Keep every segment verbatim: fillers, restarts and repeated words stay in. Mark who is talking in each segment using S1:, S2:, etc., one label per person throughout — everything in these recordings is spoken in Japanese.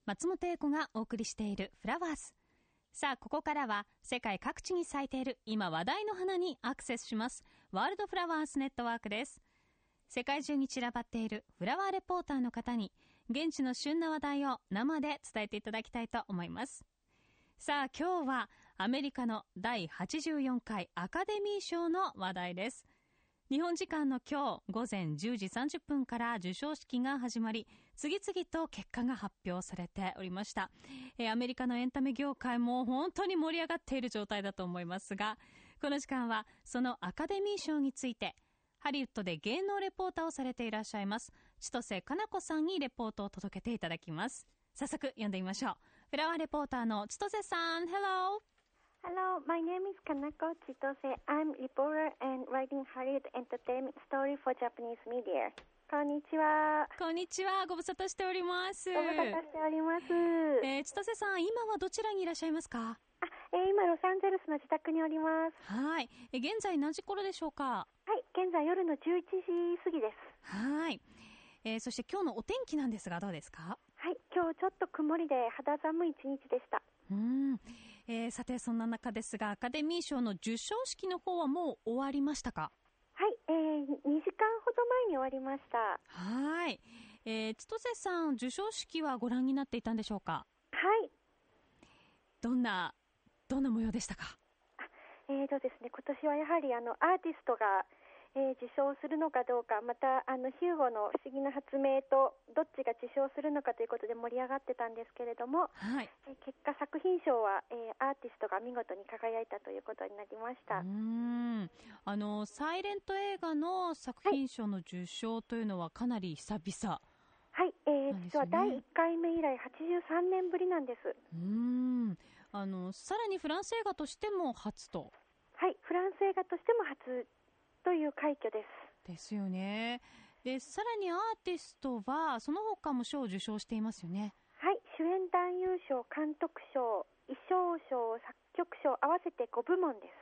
S1: 松本英子がお送りしているフラワーズ。さあ、ここからは世界各地に咲いている今話題の花にアクセスします。ワールドフラワーズネットワークです。世界中に散らばっているフラワーレポーターの方に現地の旬な話題を生で伝えていただきたいと思います。さあ、今日はアメリカのだいはちじゅうよんかいアカデミー賞の話題です。日本時間の今日午前じゅうじさんじゅっぷんから授賞式が始まり、次々と結果が発表されておりました。えー、アメリカのエンタメ業界も本当に盛り上がっている状態だと思いますが、この時間はそのアカデミー賞についてハリウッドで芸能レポーターをされていらっしゃいます千歳かな子さんにレポートを届けていただきます。早速読んでみましょう。フラワーレポーターの千歳さん、
S2: Hello!Hello, my name is Kanako Chitose. I'm reporter and writing Hollywood entertainment story for Japanese media. こんにちは。
S1: こんにちは。ご無沙汰しております。
S2: ご無沙汰しております。
S1: えー、千歳さん、今はどちらにいらっしゃいますか？
S2: あ、えー、今ロサンゼルスの自宅におります。
S1: はい。えー、現在何時頃でしょうか？
S2: はい、現在夜のじゅういちじ過ぎです。
S1: はい。えー、そして今日のお天気なんですがどうですか？
S2: はい、今日ちょっと曇りで肌寒い一日でした。
S1: うーん、えー、さてそんな中ですがアカデミー賞の授賞式の方はもう終わりましたか？
S2: はい、えー、にじかんほど前に終わりました。
S1: はい、えー、千歳さん、授賞式はご覧になっていたんでしょうか？
S2: はい。
S1: どんなどんな模様でしたか？
S2: あ、えーとですね、今年はやはりあのアーティストがえー、受賞するのかどうか、またあのヒューゴの不思議な発明とどっちが受賞するのかということで盛り上がってたんですけれども、
S1: はい、
S2: えー、結果作品賞は、えー、アーティストが見事に輝いたということになりました。
S1: うーん、あのサイレント映画の作品賞の受賞というのはかなり久々、
S2: はい、えーね、実はだいいっかいめ以来はちじゅうさんねんぶりなんです。
S1: うーん、あのさらにフランス映画としても初と。
S2: はい、フランス映画としても初という快挙です。
S1: ですよね。で、さらにアーティストはその他も賞を受賞していますよね。
S2: はい、主演男優賞、監督賞、衣装賞、作曲賞合わせてごぶもんです。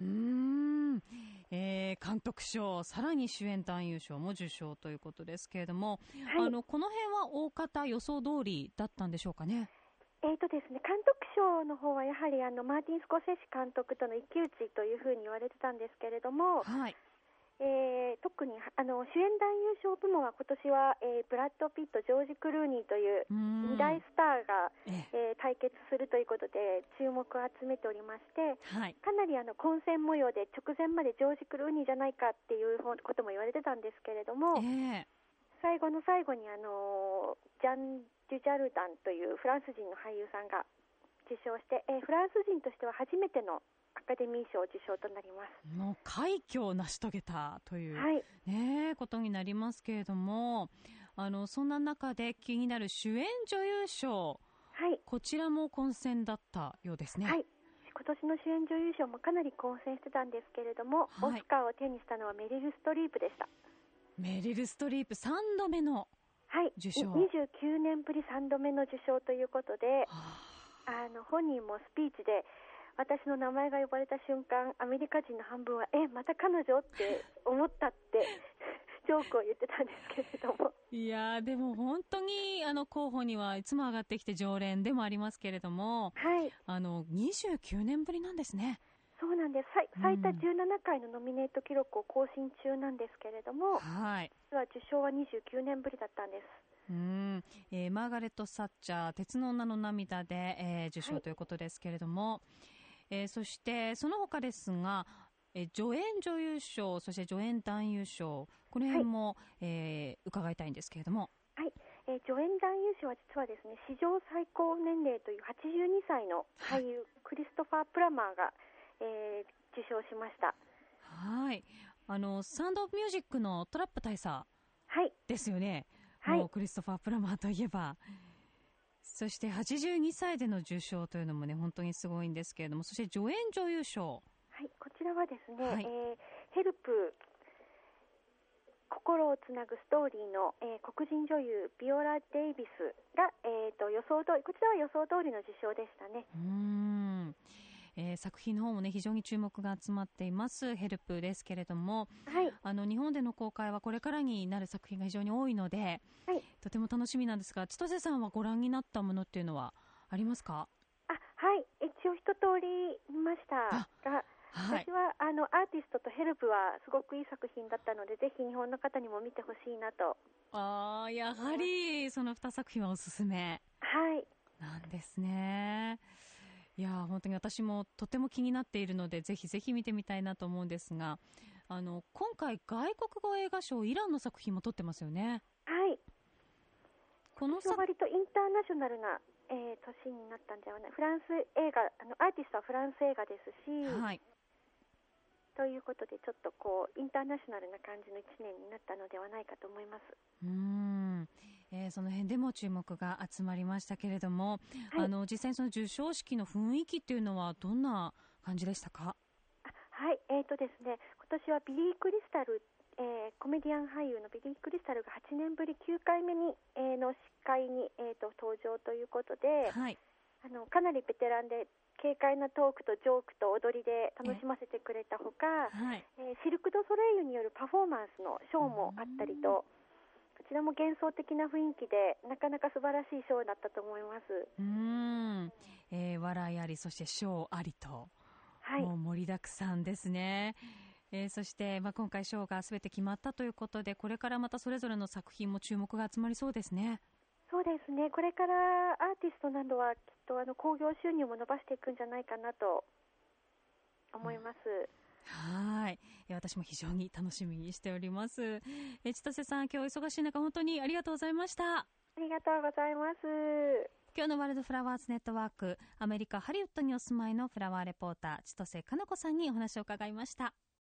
S1: うーん、えー、監督賞、さらに主演男優賞も受賞ということですけれども、はい、あのこの辺は大方予想通りだったんでしょうかね。
S2: えーとですね、監督賞の方はやはりあのマーティン・スコセッシ監督との一騎打ちというふうに言われてたんですけれども、
S1: はい、
S2: えー、特にあの主演男優賞部門は今年は、えー、ブラッド・ピット、ジョージ・クルーニーというに大スターが、えー、対決するということで注目を集めておりまして、
S1: はい、か
S2: なりあの混戦模様で直前までジョージ・クルーニーじゃないかっていうことも言われてたんですけれども、
S1: えー、
S2: 最後の最後にあのジャン・デュジャルダンというフランス人の俳優さんが受賞して、えー、フランス人としては初めてのアカデミー賞受賞となります。
S1: もう快挙を成し遂げたという、
S2: はい、
S1: ね、ことになりますけれども、あのそんな中で気になる主演女優賞、
S2: はい、
S1: こちらも混戦だったようですね。
S2: はい、今年の主演女優賞もかなり混戦してたんですけれども、はい、オスカーを手にしたのはメリル・ストリープでした。
S1: メリル・ストリープさんどめの受賞、
S2: はい、にじゅうきゅうねんぶりさんどめの受賞ということで、はあ、あの本人もスピーチで私の名前が呼ばれた瞬間、アメリカ人の半分はえまた彼女って思ったってジョークを言ってたんですけれども、
S1: いやでも本当にあの候補にはいつも上がってきて常連でもありますけれども、
S2: はい、
S1: あのにじゅうきゅうねんぶりなんですね。
S2: そうなんです。最多じゅうななかいのノミネート記録を更新中なんですけれども、
S1: はい、
S2: 実は受賞はにじゅうきゅうねんぶりだったんです。
S1: うーん、えー、マーガレット・サッチャー、鉄の女の涙で、えー、受賞ということですけれども、はい、えー、そしてその他ですが、えー、助演女優賞、そして助演男優賞、この辺も、はい、えー、伺いたいんですけれども、
S2: はい、えー、助演男優賞は実はですね、史上最高年齢というはちじゅうにさいの俳優、はい、クリストファー・プラマーが、えー、受賞しました。
S1: はい、あのサウンド・オブ・ミュージックのトラップ大佐ですよね。
S2: はい、
S1: もうクリストファー・プラマーといえば、そしてはちじゅうにさいでの受賞というのもね本当にすごいんですけれども、そして助演女優賞、
S2: はい、こちらはですね、
S1: はい、
S2: えー、ヘルプ心をつなぐストーリーの、えー、黒人女優ビオラ・デイビスが、えー、と予想通り、こちらは予想通りの受賞でしたね。
S1: うーん、 えー、作品の方もね非常に注目が集まっていますヘルプですけれども、
S2: はい、
S1: あの日本での公開はこれからになる作品が非常に多いので、
S2: はい、
S1: とても楽しみなんですが、千歳さんはご覧になったものっていうのはありますか？
S2: あ、はい、一応一通り見ましたが、
S1: はい、
S2: 私はあのアーティストとヘルプはすごくいい作品だったので、ぜひ日本の方にも見てほしいなと。
S1: あー、やはりそのに作品はおすすめ
S2: はい
S1: なんですね。いや本当に私もとても気になっているので、ぜひぜひ見てみたいなと思うんですが、あの今回外国語映画賞イランの作品も撮ってますよね。
S2: はい、
S1: この
S2: 割とインターナショナルな、えー、年になったんではない。フランス映画、あのアーティストはフランス映画ですし、
S1: はい、
S2: ということでちょっとこうインターナショナルな感じのいちねんになったのではないかと思います。
S1: うーん、えー、その辺でも注目が集まりましたけれども、
S2: はい、
S1: あの実際にその授賞式の雰囲気っていうのはどんな感じでしたか？
S2: あ、はい、えーとですね、今年はビリー・クリスタル、えー、コメディアン俳優のビリー・クリスタルがはちねんぶりきゅうかいめに、えー、の司会に、えー、と登場ということで、
S1: はい、
S2: あのかなりベテランで軽快なトークとジョークと踊りで楽しませてくれたほか、
S1: はい、
S2: えーシルク・ドゥ・ソレイユによるパフォーマンスのショーもあったりと、こちらも幻想的な雰囲気でなかなか素晴らしいショーだったと思います。
S1: うーん、えー、笑いあり、そしてショーありと、
S2: はい、
S1: もう盛りだくさんですね。えー、そして、まあ、今回ショーがすべて決まったということで、これからまたそれぞれの作品も注目が集まりそうですね。
S2: そうですね、これからアーティストなどはきっとあの興行収入も伸ばしていくんじゃないかなと思います。
S1: うん、はい、えー、私も非常に楽しみにしております。えー、千歳さん、今日お忙しい中本当にありがとうございました。
S2: ありがとうございます。
S1: 今日のワールドフラワーズネットワーク、アメリカハリウッドにお住まいのフラワーレポーター千歳かな子さんにお話を伺いました。